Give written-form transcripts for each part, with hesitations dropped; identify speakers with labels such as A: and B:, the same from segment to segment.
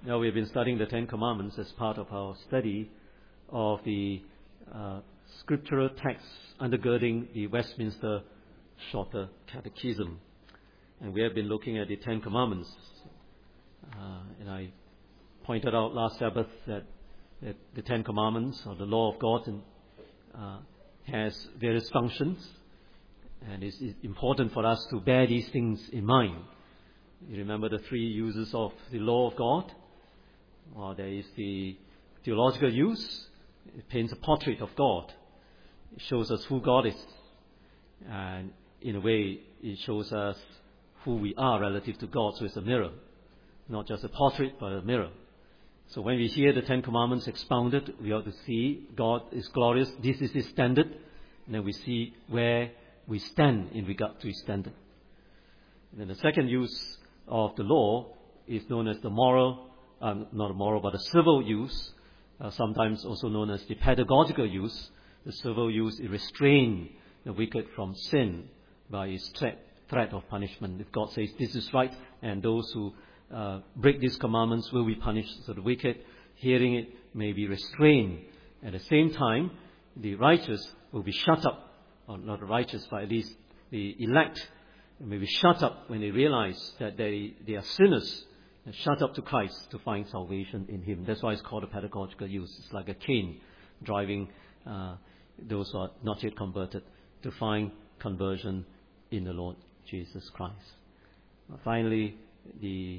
A: Now we've been studying the Ten Commandments as part of our study of the scriptural texts undergirding the Westminster Shorter Catechism. And we have been looking at the Ten Commandments. And I pointed out last Sabbath that the Ten Commandments, or the law of God, has various functions. And it's important for us to bear these things in mind. You remember the three uses of the law of God? Well, there is the theological use. It paints a portrait of God. It shows us who God is. And in a way, it shows us who we are relative to God. So it's a mirror. Not just a portrait, but a mirror. So when we hear the Ten Commandments expounded, we ought to see God is glorious. This is His standard. And then we see where we stand in regard to His standard. And then the second use of the law is known as the moral, not a moral, but a civil use, sometimes also known as the pedagogical use. The civil use is restrain the wicked from sin by its threat of punishment. If God says this is right, and those who break these commandments will be punished, so the wicked, hearing it, may be restrained. At the same time, the righteous will be shut up, or not the righteous, but at least the elect may be shut up when they realize that they are sinners, and shut up to Christ to find salvation in Him. That's why it's called a pedagogical use. It's like a cane driving those who are not yet converted to find conversion in the Lord Jesus Christ. Finally, the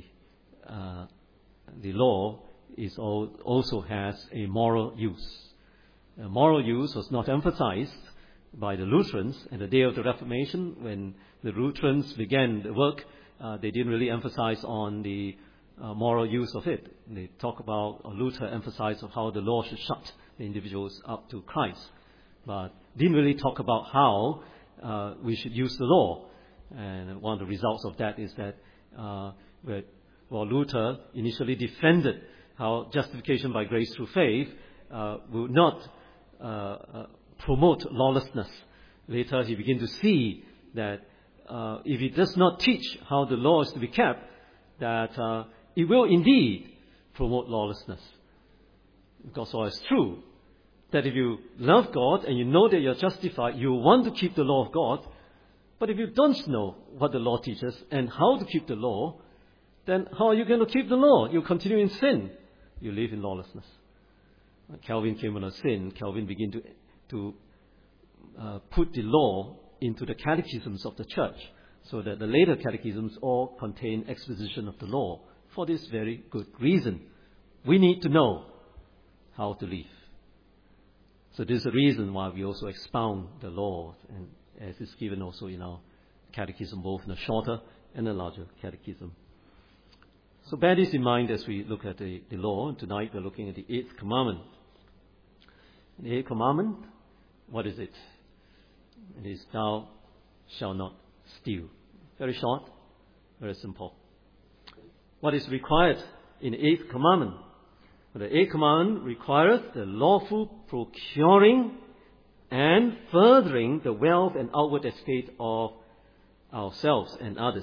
A: law also has a moral use. A moral use was not emphasized by the Lutherans at the day of the Reformation. When the Lutherans began the work, they didn't really emphasize on the moral use of it. They talk about, or Luther emphasized of how the law should shut the individuals up to Christ, but didn't really talk about how we should use the law. And one of the results of that is that while Luther initially defended how justification by grace through faith would not promote lawlessness, later he began to see that if he does not teach how the law is to be kept, that it will indeed promote lawlessness. Because all is true, that if you love God and you know that you're justified, you want to keep the law of God. But if you don't know what the law teaches and how to keep the law, then how are you going to keep the law? You continue in sin. You live in lawlessness. When Calvin came on a sin, Calvin began to put the law into the catechisms of the church, so that the later catechisms all contain exposition of the law. For this very good reason, we need to know how to live. So this is the reason why we also expound the law, and as is given also in our catechism, both in the shorter and the larger catechism. So bear this in mind as we look at the law. And tonight we're looking at the 8th commandment. The 8th commandment, what is it? It is, thou shalt not steal. Very short, very simple. What is required in the 8th commandment? The 8th commandment requireth the lawful procuring and furthering the wealth and outward estate of ourselves and others.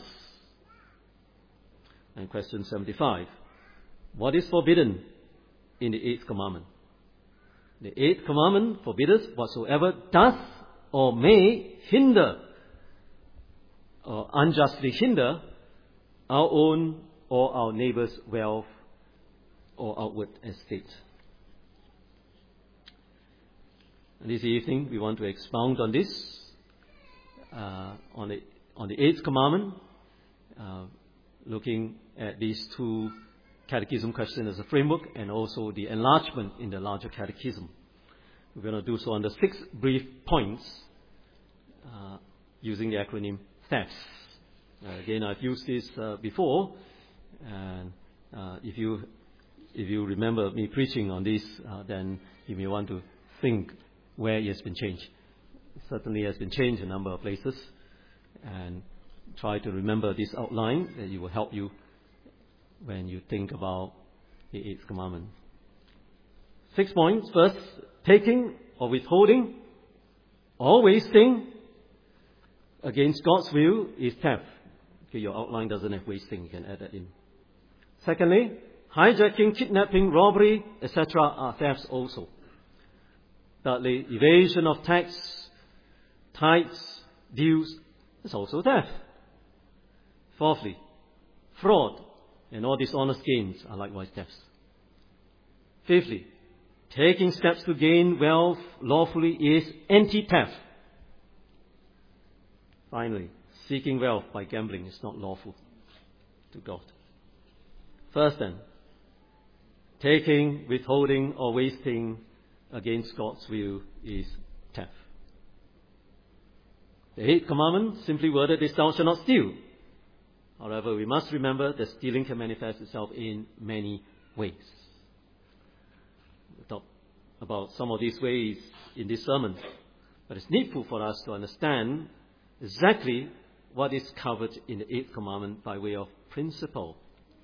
A: And question 75. What is forbidden in the 8th commandment? The 8th commandment forbiddeth whatsoever doth or may hinder or unjustly hinder our own or our neighbor's wealth or outward estate. And this evening we want to expound on this, on the 8th commandment, looking at these two catechism questions as a framework, and also the enlargement in the larger catechism. We're going to do so under 6 brief points, using the acronym THEFS. Again, I've used this before, and if you remember me preaching on this, then you may want to think where it has been changed. It certainly has been changed in a number of places, and try to remember this outline, that it will help you when you think about the 8th commandment. 6 points. First, taking or withholding or wasting against God's will is theft. Okay, your outline doesn't have wasting, you can add that in. Secondly, hijacking, kidnapping, robbery, etc. are thefts also. Thirdly, evasion of tax, tithes, dues is also theft. Fourthly, fraud and all dishonest gains are likewise thefts. Fifthly, taking steps to gain wealth lawfully is anti-theft. Finally, seeking wealth by gambling is not lawful to God. First then, taking, withholding, or wasting against God's will is theft. The 8th commandment, simply worded, is thou shalt not steal. However, we must remember that stealing can manifest itself in many ways. We'll talk about some of these ways in this sermon, but it's needful for us to understand exactly what is covered in the 8th commandment by way of principle.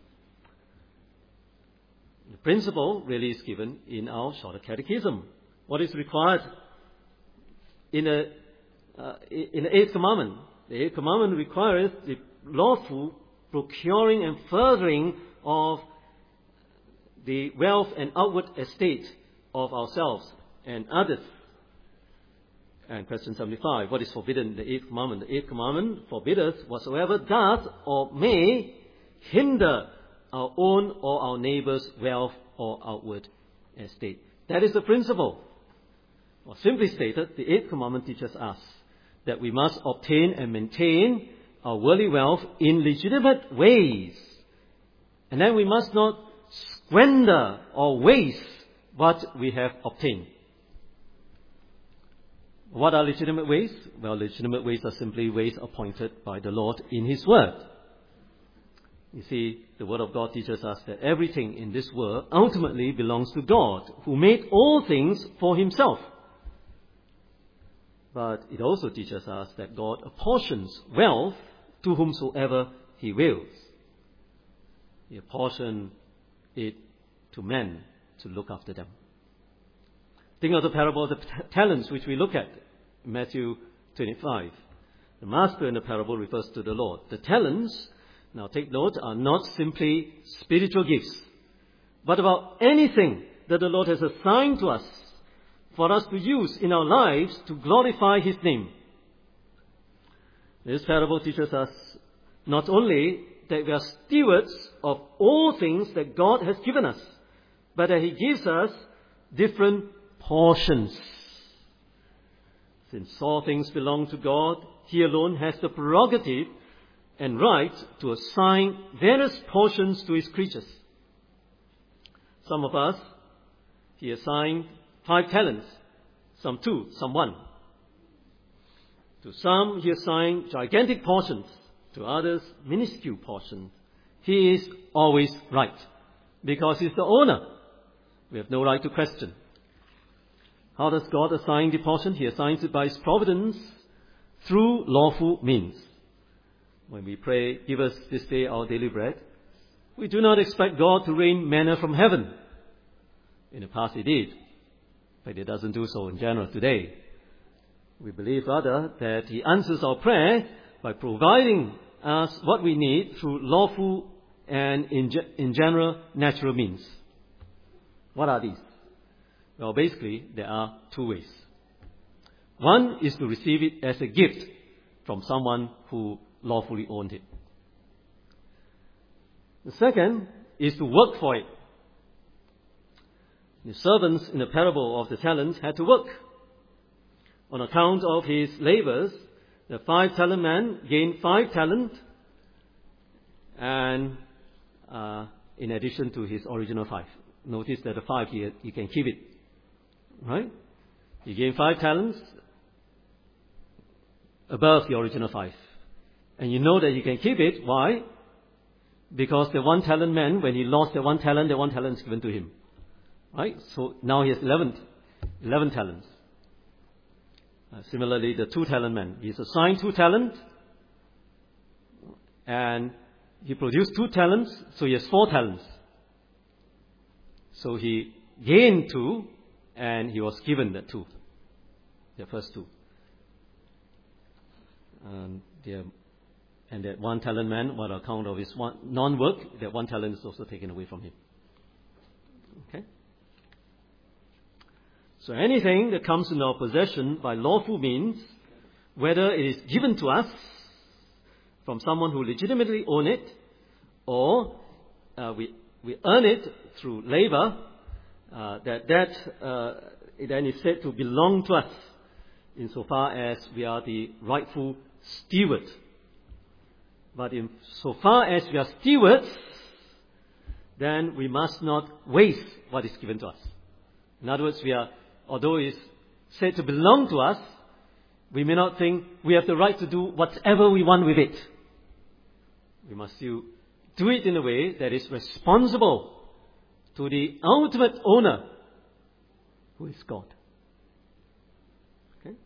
A: The principle really is given in our shorter catechism. What is required in the 8th commandment? The 8th commandment requires the lawful procuring and furthering of the wealth and outward estate of ourselves and others. And question 75, what is forbidden in the 8th commandment? The 8th commandment forbiddeth whatsoever doth or may hinder our own or our neighbour's wealth or outward estate. That is the principle. Or simply stated, the 8th commandment teaches us that we must obtain and maintain our worldly wealth in legitimate ways. And then we must not squander or waste what we have obtained. What are legitimate ways? Well, legitimate ways are simply ways appointed by the Lord in His Word. You see, the Word of God teaches us that everything in this world ultimately belongs to God, who made all things for Himself. But it also teaches us that God apportions wealth to whomsoever He wills. He apportioned it to men to look after them. Think of the parable of the talents which we look at in Matthew 25. The master in the parable refers to the Lord. The talents, now take note, are not simply spiritual gifts, but about anything that the Lord has assigned to us for us to use in our lives to glorify His name. This parable teaches us not only that we are stewards of all things that God has given us, but that He gives us different portions. Since all things belong to God, He alone has the prerogative and right to assign various portions to His creatures. Some of us, He assigned 5 talents, some 2, some 1. To some, He assigned gigantic portions, to others, minuscule portions. He is always right, because He's the owner. We have no right to question. How does God assign the portion? He assigns it by His providence through lawful means. When we pray, give us this day our daily bread, we do not expect God to rain manna from heaven. In the past He did, but He doesn't do so in general today. We believe rather that He answers our prayer by providing us what we need through lawful and in general natural means. What are these? Well, basically, there are 2 ways. One is to receive it as a gift from someone who lawfully owned it. The second is to work for it. The servants in the parable of the talents had to work. On account of his labors, the 5-talent man gained 5 talents, and in addition to his original 5. Notice that the 5 he can keep it. Right? He gained 5 talents above the original 5. And you know that he can keep it. Why? Because the 1-talent man, when he lost the 1 talent is given to him. Right? So now he has 11 talents. Similarly, the 2-talent man, he is assigned 2 talents, and he produced 2 talents, so he has 4 talents. So he gained 2, and he was given the 2, the first 2. And that 1-talent man, on account of his non-work, that 1 talent is also taken away from him. So anything that comes in our possession by lawful means, whether it is given to us from someone who legitimately own it, or we earn it through labor, then is said to belong to us, insofar as we are the rightful steward. But insofar as we are stewards, then we must not waste what is given to us. In other words, although it is said to belong to us, we may not think we have the right to do whatever we want with it. We must still do it in a way that is responsible to the ultimate owner, who is God. Okay?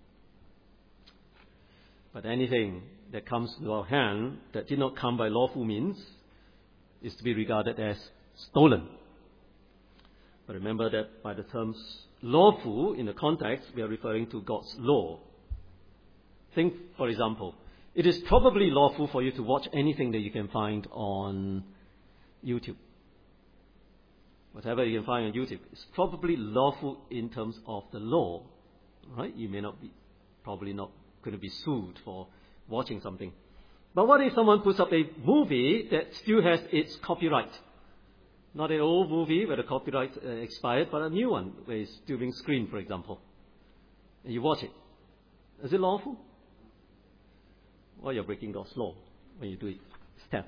A: But anything that comes to our hand that did not come by lawful means is to be regarded as stolen. But remember that by the terms lawful in the context, we are referring to God's law. Think, for example, it is probably lawful for you to watch anything that you can find on YouTube. Whatever you can find on YouTube is probably lawful in terms of the law, right? You may probably not going to be sued for watching something. But what if someone puts up a movie that still has its copyright? Not an old movie where the copyright expired, but a new one where it's still being screened, for example. And you watch it. Is it lawful? Well, you're breaking God's law when you do it. Step.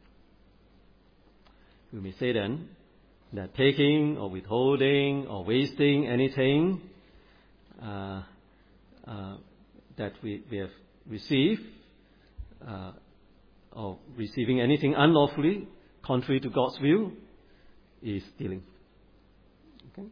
A: We may say then that taking or withholding or wasting anything that we have received, or receiving anything unlawfully, contrary to God's will, is stealing. Okay?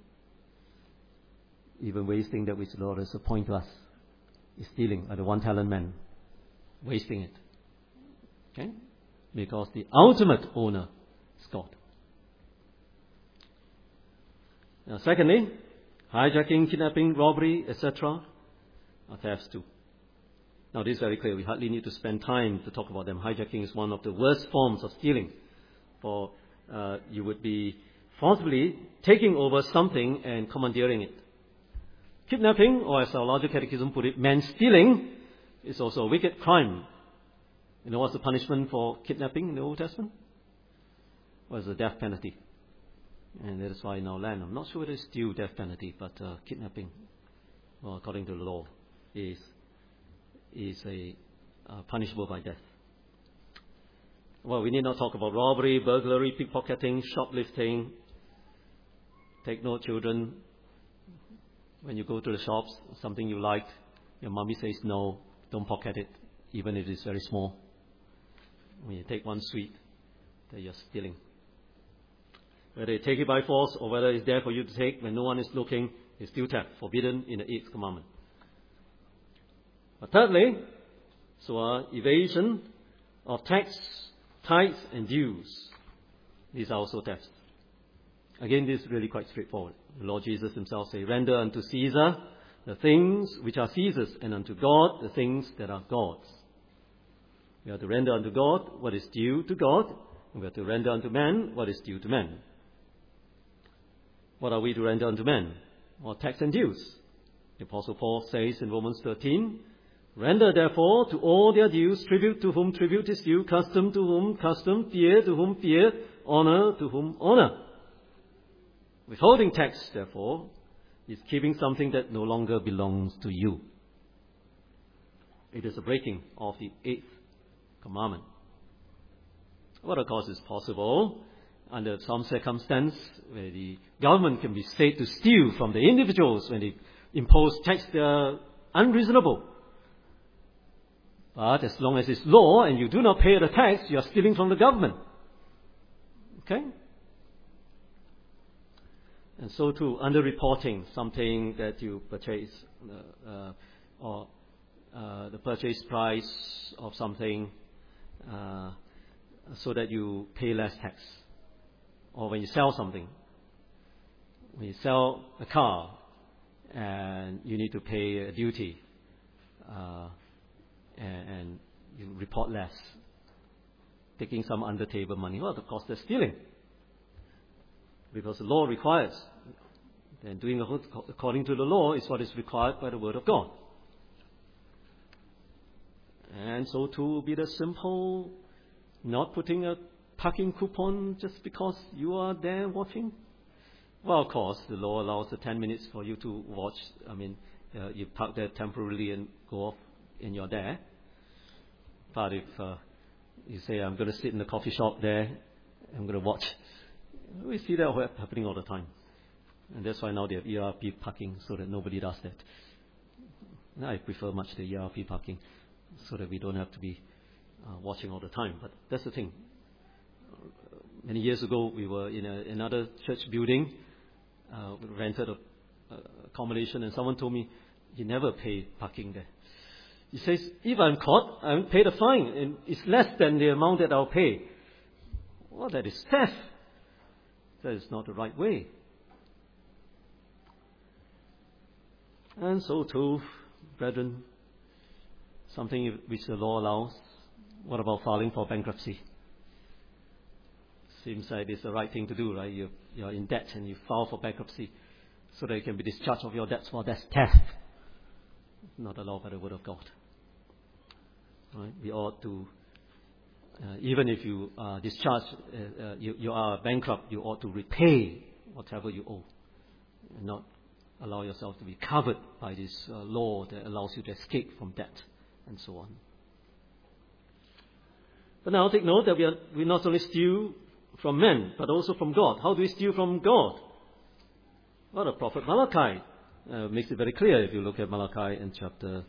A: Even wasting that which the Lord has appointed to us is stealing, like the 1-talent man. Wasting it. Okay? Because the ultimate owner is God. Now, secondly, hijacking, kidnapping, robbery, etc. are thefts too. Now, this is very clear. We hardly need to spend time to talk about them. Hijacking is one of the worst forms of stealing. For you would be forcibly taking over something and commandeering it. Kidnapping, or as our larger catechism put it, man-stealing, is also a wicked crime. You know what's the punishment for kidnapping in the Old Testament? Was the death penalty. And that is why in our land, I'm not sure whether it's still death penalty, but kidnapping, well, according to the law, is punishable by death. Well, we need not talk about robbery, burglary, pickpocketing, shoplifting. Take note, children, when you go to the shops, something you like, your mommy says no, don't pocket it, even if it's very small. When you take one sweet, then you're stealing. Whether you take it by force or whether it's there for you to take when no one is looking, it's still theft, forbidden in the 8th commandment. But thirdly, evasion of tax, tithes and dues. These are also thefts. Again, this is really quite straightforward. The Lord Jesus himself said, render unto Caesar the things which are Caesar's, and unto God the things that are God's. We have to render unto God what is due to God, and we have to render unto man what is due to man. What are we to render unto men? Well, tax and dues. The Apostle Paul says in Romans 13, render therefore to all their dues, tribute to whom tribute is due, custom to whom custom, fear to whom fear, honor to whom honor. Withholding tax, therefore, is keeping something that no longer belongs to you. It is a breaking of the 8th commandment. What, of course, is possible under some circumstance where the government can be said to steal from the individuals when they impose tax that are unreasonable. But as long as it's law and you do not pay the tax, you are stealing from the government. Okay? And so too, underreporting something that you purchase, or the purchase price of something, so that you pay less tax. Or when you sell something, when you sell a car and you need to pay a duty, and you report less, taking some under-table money. Well, of course, that's stealing. Because the law requires then doing according to the law is what is required by the Word of God. And so to be the simple, not putting a parking coupon just because you are there watching. Well, of course, the law allows the 10 minutes for you to watch. You park there temporarily and go off and you're there. But if you say, I'm going to sit in the coffee shop there, I'm going to watch, we see that happening all the time. And that's why now they have ERP parking so that nobody does that. I prefer much the ERP parking so that we don't have to be watching all the time. But that's the thing. Many years ago, we were in another church building, rented accommodation, and someone told me, you never pay parking there. He says, if I'm caught, I will pay the fine, and it's less than the amount that I'll pay. Well, that is theft. That is not the right way. And so too, brethren, something which the law allows. What about filing for bankruptcy? Seems like it's the right thing to do, right? You're in debt and you file for bankruptcy so that you can be discharged of your debts. Well, that's theft. Not allowed by the Word of God. Right? We ought to, even if you are discharged, you are bankrupt, you ought to repay whatever you owe and not allow yourself to be covered by this law that allows you to escape from debt and so on. But now take note that we not only steal from men, but also from God. How do we steal from God? Well, the prophet Malachi makes it very clear if you look at Malachi in chapter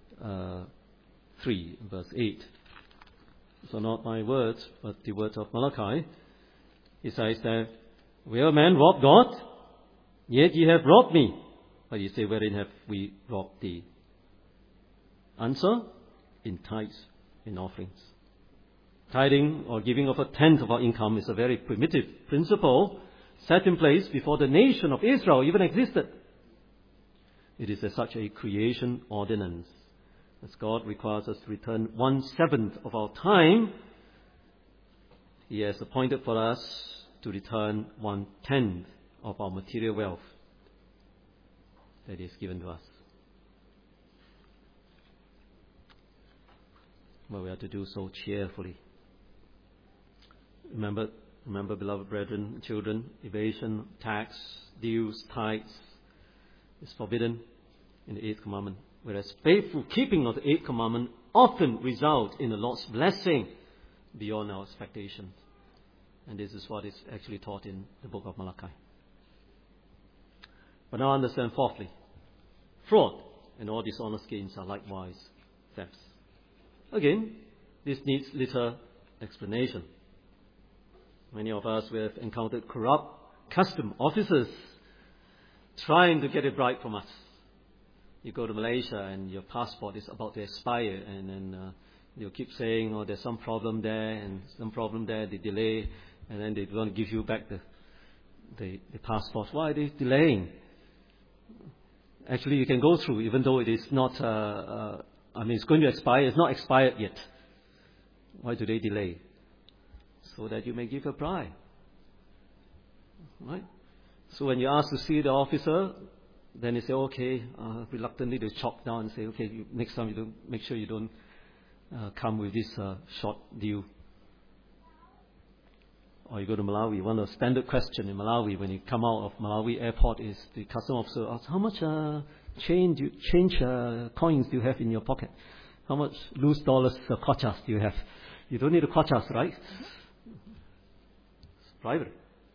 A: 3, verse 8. So not my words, but the words of Malachi. He says that, will man rob God? Yet ye have robbed me. But you say, wherein have we robbed thee? Answer, in tithes, in offerings. Tithing or giving of a tenth of our income is a very primitive principle set in place before the nation of Israel even existed. It is as such a creation ordinance. As God requires us to return 1/7 of our time, He has appointed for us to return 1/10 of our material wealth that is given to us. But we have to do so cheerfully. Remember, beloved brethren, children, evasion, tax, dues, tithes is forbidden in the 8th commandment. Whereas faithful keeping of the 8th commandment often results in the Lord's blessing beyond our expectations. And this is what is actually taught in the book of Malachi. But now understand fourthly, fraud and all dishonest gains are likewise thefts. Again, this needs little explanation. Many of us will have encountered corrupt custom officers trying to get it right from us. You go to Malaysia and your passport is about to expire, and then they'll keep saying, oh, there's some problem there and some problem there, they delay, and then they want to give you back the passport. Why are they delaying? Actually, you can go through, even though it is not, it's going to expire, it's not expired yet. Why do they delay? So that you may give a bribe. Right? So when you ask to see the officer, then they say, okay, reluctantly they chop down and say, okay, next time you don't, make sure you don't come with this short deal. Or you go to Malawi, one of the standard question in Malawi when you come out of Malawi airport is the customs officer asks, how much change coins do you have in your pocket? How much loose dollars, kwachas do you have? You don't need the kwachas, right? It's private.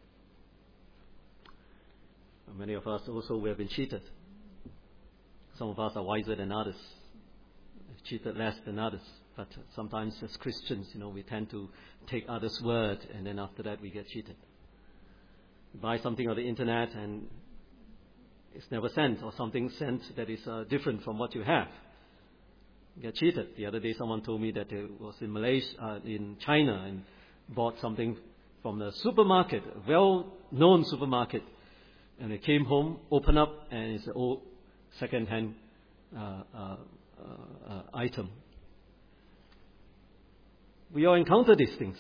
A: Many of us also we have been cheated. Some of us are wiser than others. We've cheated less than others. But sometimes as Christians, we tend to take others' word, and then after that we get cheated. You buy something on the internet and it's never sent, or something sent that is different from what you have. You get cheated. The other day someone told me that they was in Malaysia, in China, and bought something from the supermarket, a well-known supermarket. And they came home, opened up, and it's an old second-hand item. We all encounter these things.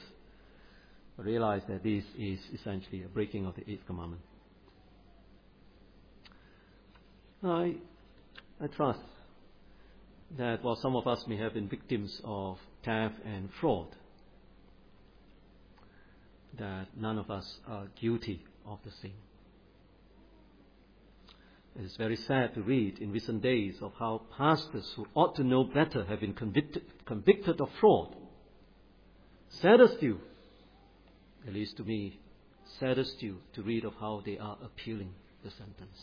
A: But realize that this is essentially a breaking of the 8th commandment. I trust that while some of us may have been victims of theft and fraud, that none of us are guilty of the same. It is very sad to read in recent days of how pastors who ought to know better have been convicted of fraud. Saddest still, at least to me, saddest still to read of how they are appealing the sentence.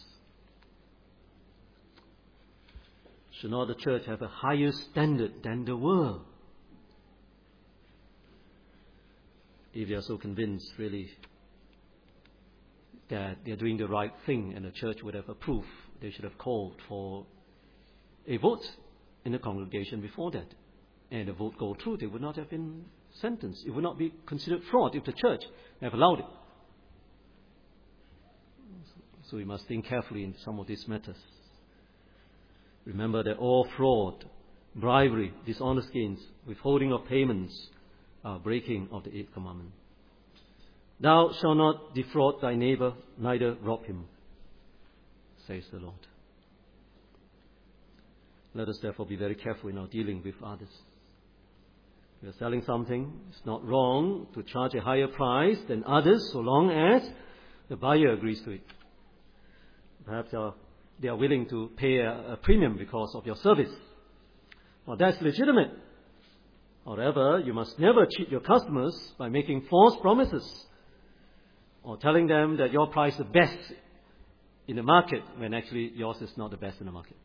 A: Should not the church have a higher standard than the world? If they are so convinced, really, that they are doing the right thing and the church would have approved, they should have called for a vote in the congregation before that. And the vote go through, they would not have been sentenced. It would not be considered fraud if the church have allowed it. So we must think carefully in some of these matters. Remember that all fraud, bribery, dishonest gains, withholding of payments are breaking of the 8th commandment. Thou shalt not defraud thy neighbor, neither rob him, says the Lord. Let us therefore be very careful in our dealing with others. If we are selling something, it's not wrong to charge a higher price than others so long as the buyer agrees to it. Perhaps they are willing to pay a premium because of your service. Well, that's legitimate. However, you must never cheat your customers by making false promises or telling them that your price is the best in the market when actually yours is not the best in the market.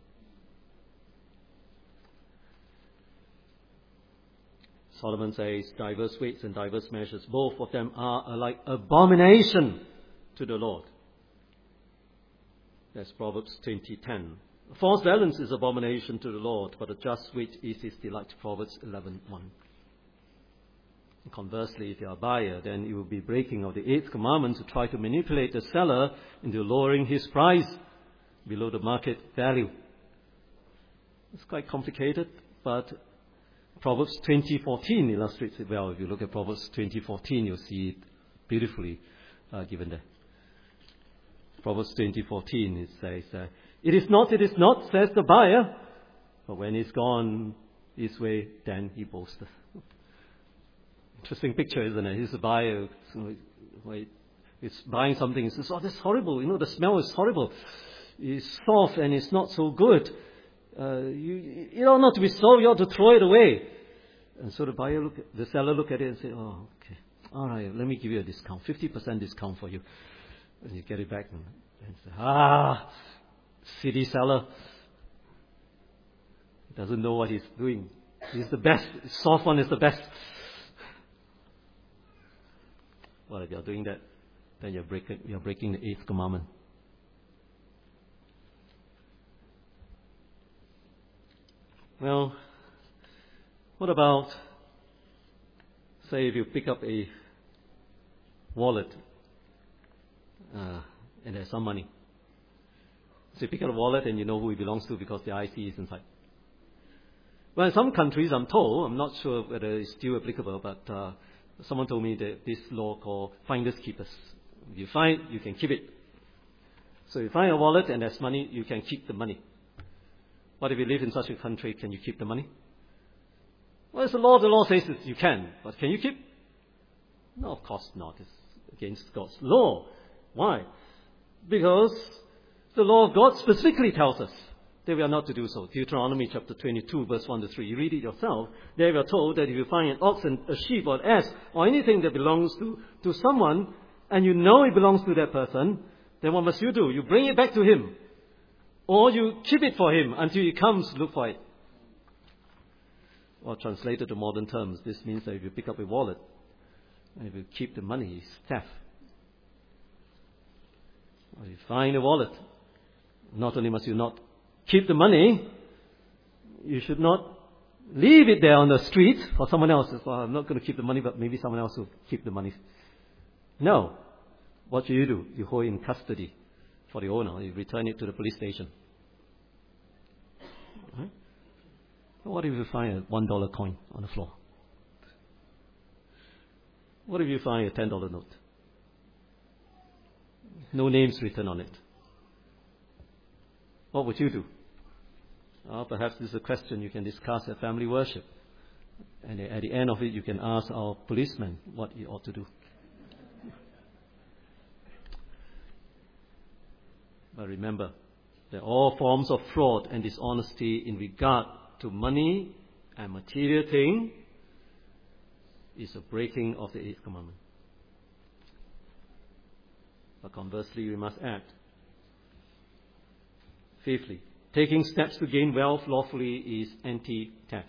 A: Solomon says, diverse weights and diverse measures, both of them are alike abomination to the Lord. That's Proverbs 20:10. A false balance is abomination to the Lord, but a just weight is his delight. Proverbs 11:1. Conversely, if you are a buyer, then you will be breaking of the 8th commandment to try to manipulate the seller into lowering his price below the market value. It's quite complicated, but Proverbs 20:14 illustrates it well. If you look at Proverbs 20:14, you'll see it beautifully given there. Proverbs 20:14, it says, it is not, says the buyer, but when he's gone his way, then he boasteth. Interesting picture, isn't it? He's a buyer, he's buying something, he says, oh, that's horrible, the smell is horrible. It's soft and it's not so good. You ought not to be sold, you ought to throw it away. And so the seller look at it and say, oh, okay, all right, let me give you a discount, 50% discount for you. And you get it back and say, city seller. He doesn't know what he's doing. He's the best. Soft one is the best. Well, if you're doing that, then you're breaking the 8th commandment. Well, what about, say, if you pick up a wallet and there's some money. So you pick up a wallet and you know who it belongs to because the IC is inside. Well, in some countries, I'm told, I'm not sure whether it's still applicable, but someone told me that this law called finders keepers. If you find, you can keep it. So if you find a wallet and there's money, you can keep the money. What if you live in such a country, can you keep the money? Well, it's the law says that you can, but can you keep? No, of course not. It's against God's law. Why? Because the law of God specifically tells us that we are not to do so. Deuteronomy chapter 22, verse 1 to 3. You read it yourself. There we are told that if you find an ox and a sheep or an ass or anything that belongs to someone and you know it belongs to that person, then what must you do? You bring it back to him. Or you keep it for him until he comes to look for it. Or translated to modern terms, this means that if you pick up a wallet and if you keep the money, it's theft. Or you find a wallet, not only must you not keep the money, you should not leave it there on the street for someone else. Well, I'm not going to keep the money, but maybe someone else will keep the money. No. What do? You hold it in custody for the owner. You return it to the police station. Right? What if you find a $1 coin on the floor? What if you find a $10 note? No names written on it. What would you do? Perhaps this is a question you can discuss at family worship. And at the end of it, you can ask our policeman what he ought to do. But remember that all forms of fraud and dishonesty in regard to money and material thing is a breaking of the 8th commandment. But conversely, we must act. Fifthly, taking steps to gain wealth lawfully is anti-theft.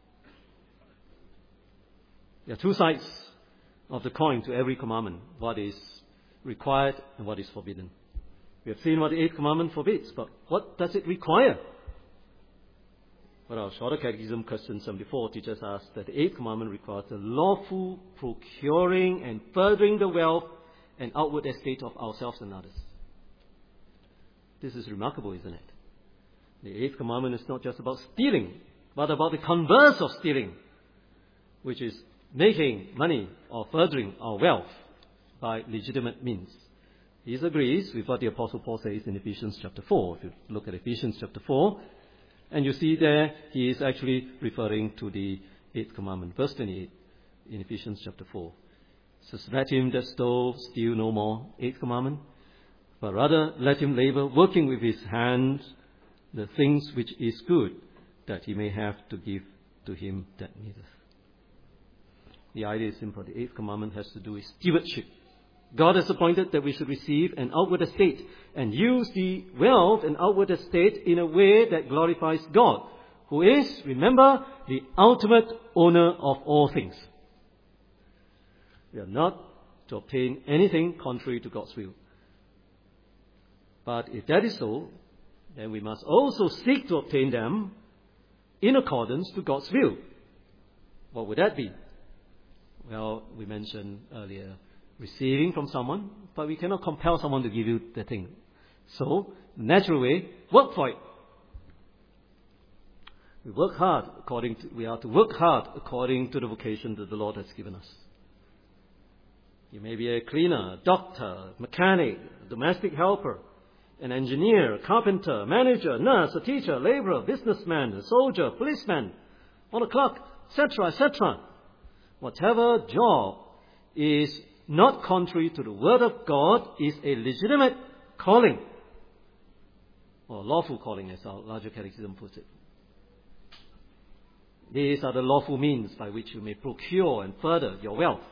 A: There are two sides of the coin to every commandment, what is required and what is forbidden. We have seen what the 8th commandment forbids, but what does it require? Well, our Shorter Catechism, question 74, teaches us that the 8th commandment requires the lawful procuring and furthering the wealth and outward estate of ourselves and others. This is remarkable, isn't it? The 8th commandment is not just about stealing, but about the converse of stealing, which is making money or furthering our wealth by legitimate means. This agrees with what the Apostle Paul says in Ephesians chapter 4. If you look at Ephesians chapter 4, and you see there, he is actually referring to the 8th commandment. Verse 28 in Ephesians chapter 4. It says, let him that stole steal no more, 8th commandment, but rather let him labor, working with his hands the things which is good, that he may have to give to him that needeth. The idea is simple. The 8th commandment has to do with stewardship. God has appointed that we should receive an outward estate and use the wealth and outward estate in a way that glorifies God, who is, remember, the ultimate owner of all things. We are not to obtain anything contrary to God's will. But if that is so, then we must also seek to obtain them in accordance to God's will. What would that be? Well, we mentioned earlier, receiving from someone, but we cannot compel someone to give you the thing. So, the natural way, work for it. We are to work hard according to the vocation that the Lord has given us. You may be a cleaner, a doctor, a mechanic, a domestic helper, an engineer, a carpenter, a manager, a nurse, a teacher, a laborer, a businessman, a soldier, a policeman, on a clock, etc., etc. Whatever job is not contrary to the Word of God is a legitimate calling, or lawful calling, as our larger catechism puts it. These are the lawful means by which you may procure and further your wealth.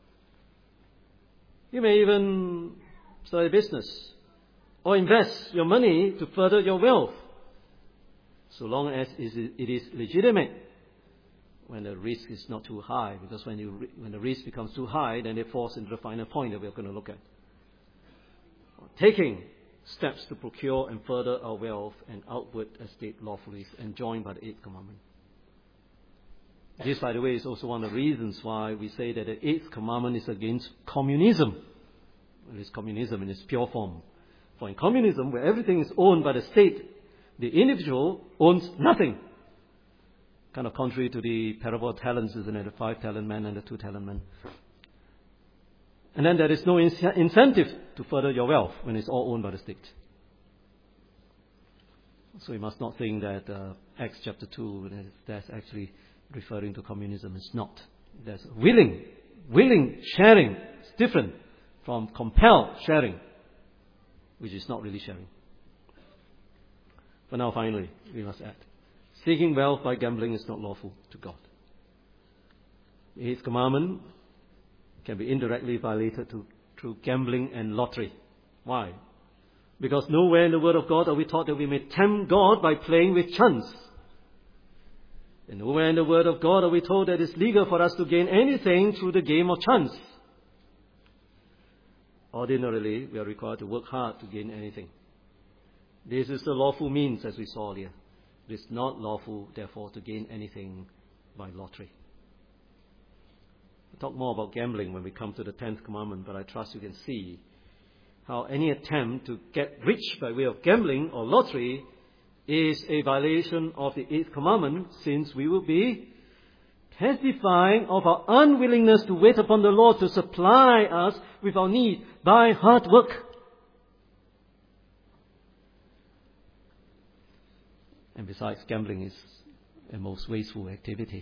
A: You may even start a business or invest your money to further your wealth, so long as it is legitimate, when the risk is not too high, because when the risk becomes too high, then it falls into the final point that we're going to look at. Taking steps to procure and further our wealth and outward estate lawfully is enjoined by the 8th commandment. This, by the way, is also one of the reasons why we say that the 8th commandment is against communism. It is communism in its pure form. For in communism, where everything is owned by the state, the individual owns nothing. Kind of contrary to the parable of talents, isn't it? The 5-talent man and the 2-talent man. And then there is no incentive to further your wealth when it's all owned by the state. So you must not think that Acts chapter 2, that's actually referring to communism. It's not. There's willing sharing. It's different from compelled sharing, which is not really sharing. But now finally, we must add, seeking wealth by gambling is not lawful to God. The 8th commandment can be indirectly violated through gambling and lottery. Why? Because nowhere in the Word of God are we taught that we may tempt God by playing with chance. And nowhere in the Word of God are we told that it's legal for us to gain anything through the game of chance. Ordinarily, we are required to work hard to gain anything. This is the lawful means, as we saw earlier. It is not lawful, therefore, to gain anything by lottery. We'll talk more about gambling when we come to the 10th commandment, but I trust you can see how any attempt to get rich by way of gambling or lottery is a violation of the 8th commandment, since we will be testifying of our unwillingness to wait upon the Lord to supply us with our need by hard work. And besides, gambling is a most wasteful activity.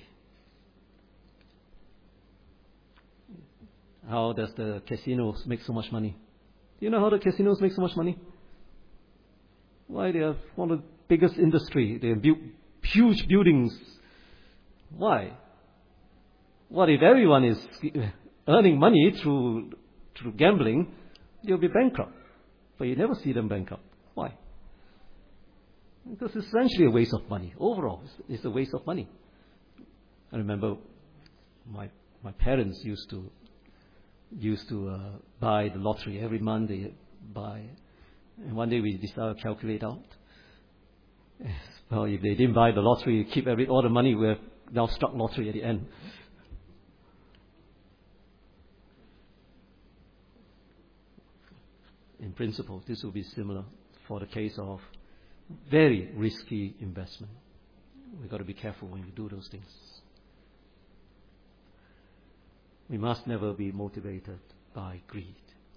A: How does the casinos make so much money? Do you know how the casinos make so much money? Why? They are one of the biggest industry. They build huge buildings. Why? What if everyone is earning money through gambling? They'll be bankrupt. But you never see them bankrupt. Why? Because it's essentially a waste of money. Overall, it's a waste of money. I remember my parents used to buy the lottery every month. They buy, and one day we decided to calculate out. Well, if they didn't buy the lottery, keep all the money, we have now struck lottery at the end. In principle, this will be similar for the case of very risky investment. We've got to be careful when we do those things. We must never be motivated by greed.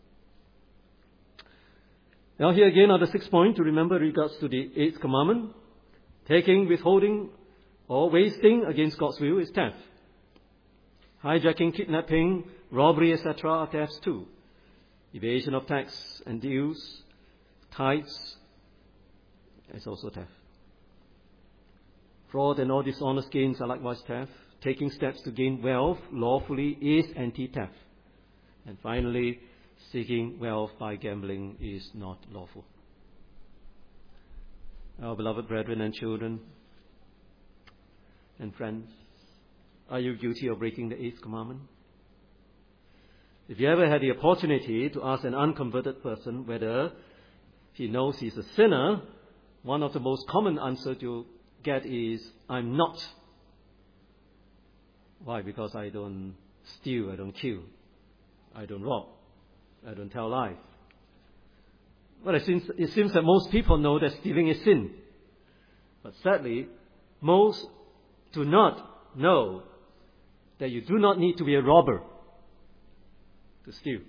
A: Now here again are the 6 points to remember in regards to the 8th commandment. Taking, withholding, or wasting against God's will is theft. Hijacking, kidnapping, robbery, etc. are thefts too. Evasion of tax and dues, tithes, is also theft. Fraud and all dishonest gains are likewise theft. Taking steps to gain wealth lawfully is anti-theft. And finally, seeking wealth by gambling is not lawful. Our beloved brethren and children and friends, are you guilty of breaking the 8th commandment? If you ever had the opportunity to ask an unconverted person whether he knows he's a sinner, one of the most common answers you'll get is, I'm not. Why? Because I don't steal, I don't kill, I don't rob, I don't tell lies. Well, it seems that most people know that stealing is sin. But sadly, most do not know that you do not need to be a robber to steal.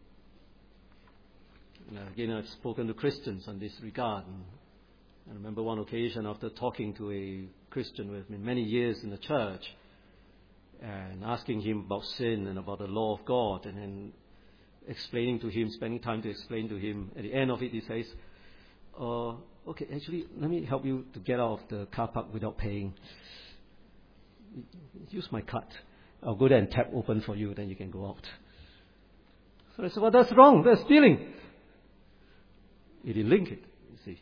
A: Again, I've spoken to Christians on this regard. And I remember one occasion after talking to a Christian with me many years in the church and asking him about sin and about the law of God, and then explaining to him, spending time to explain to him. At the end of it, he says, okay, actually, let me help you to get out of the car park without paying. Use my card. I'll go there and tap open for you, then you can go out. So I said, well, that's wrong. That's stealing. He didn't link it, you see.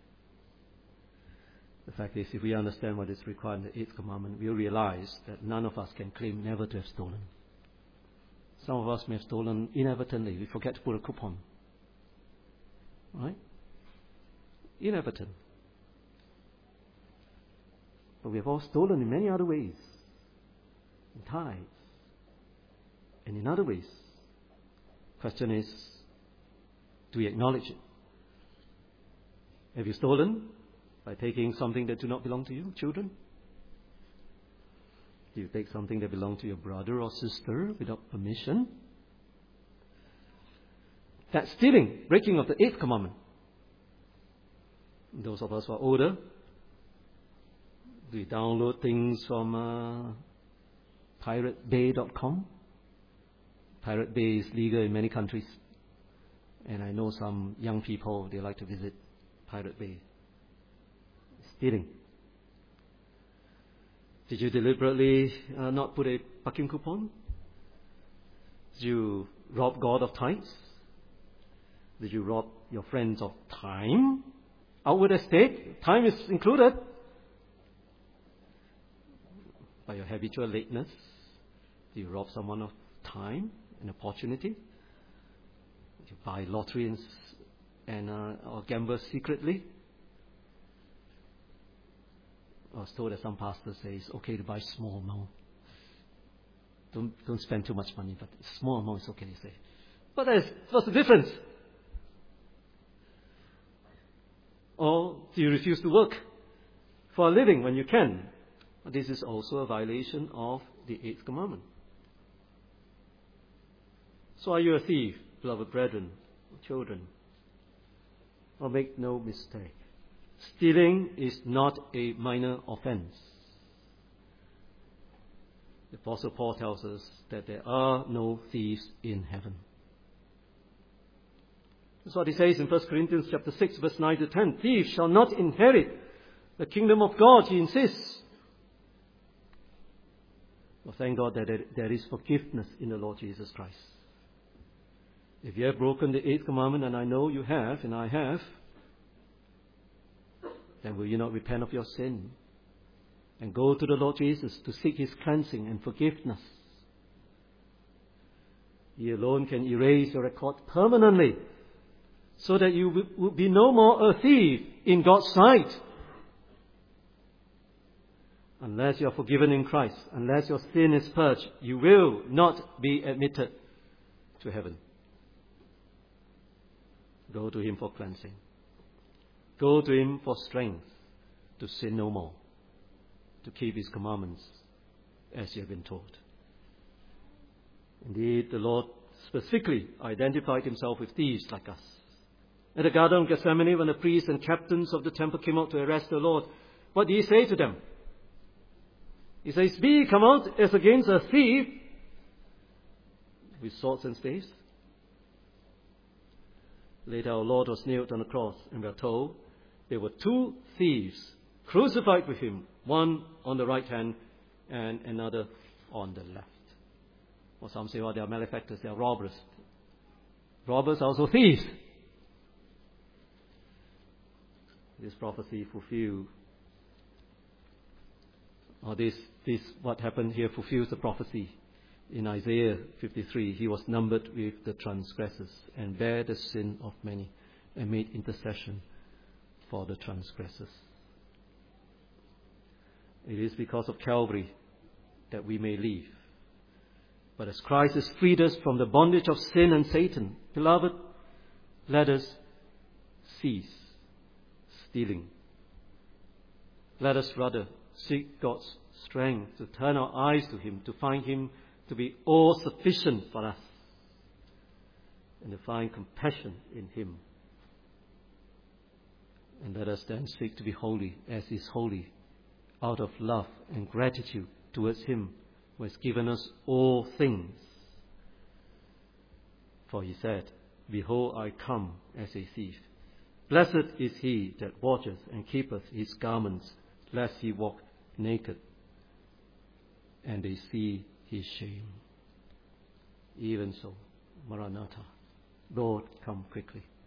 A: The fact is, if we understand what is required in the 8th commandment, we'll realize that none of us can claim never to have stolen. Some of us may have stolen inadvertently. We forget to put a coupon. Right? Inadvertent. But we have all stolen in many other ways. In tithes. And in other ways. Question is, do we acknowledge it? Have you stolen by taking something that do not belong to you, children? Do you take something that belongs to your brother or sister without permission? That's stealing, breaking of the 8th commandment. Those of us who are older, do we download things from piratebay.com? Pirate Bay is legal in many countries. And I know some young people, they like to visit Pirate Bay. Stealing. Did you deliberately not put a parking coupon? Did you rob God of tithes? Did you rob your friends of time? Outward estate, time is included. By your habitual lateness, do you rob someone of time and opportunity? Do you buy lottery or gamble secretly? I was told that some pastors say it's okay to buy small amount. Don't spend too much money, but small amount is okay, they say. But what's the difference? Or do you refuse to work for a living when you can? This is also a violation of the 8th commandment. So are you a thief, beloved brethren, children? Or make no mistake, Stealing is not a minor offense. The Apostle Paul tells us that there are no thieves in heaven. That's what he says in 1 Corinthians chapter 6, verse 9 to 10. Thieves shall not inherit the kingdom of God, he insists. Well, thank God that there is forgiveness in the Lord Jesus Christ. If you have broken the 8th commandment, and I know you have, and I have, then will you not repent of your sin and go to the Lord Jesus to seek His cleansing and forgiveness? He alone can erase your record permanently so that you will be no more a thief in God's sight. Unless you are forgiven in Christ, unless your sin is purged, you will not be admitted to heaven. Go to Him for cleansing. Go to Him for strength to sin no more, to keep His commandments as you have been taught. Indeed, the Lord specifically identified Himself with thieves like us. At the Garden of Gethsemane, when the priests and captains of the temple came out to arrest the Lord, what did He say to them? He says, "Be ye come out as against a thief with swords and staves." Later our Lord was nailed on the cross, and we are told there were 2 thieves crucified with Him, one on the right hand and another on the left. Or some say, well, they are malefactors, they are robbers. Robbers are also thieves. This prophecy fulfilled, or this what happened here fulfills the prophecy in Isaiah 53. He was numbered with the transgressors and bare the sin of many and made intercession for the transgressors. It is because of Calvary that we may live. But as Christ has freed us from the bondage of sin and Satan, beloved, let us cease stealing. Let us rather seek God's strength to turn our eyes to Him, to find Him to be all sufficient for us, and to find compassion in Him. And let us then seek to be holy as He is holy, out of love and gratitude towards Him who has given us all things. For He said, "Behold, I come as a thief. Blessed is he that watcheth and keepeth his garments, lest he walk naked, and they see his shame." Even so, Maranatha, Lord, come quickly.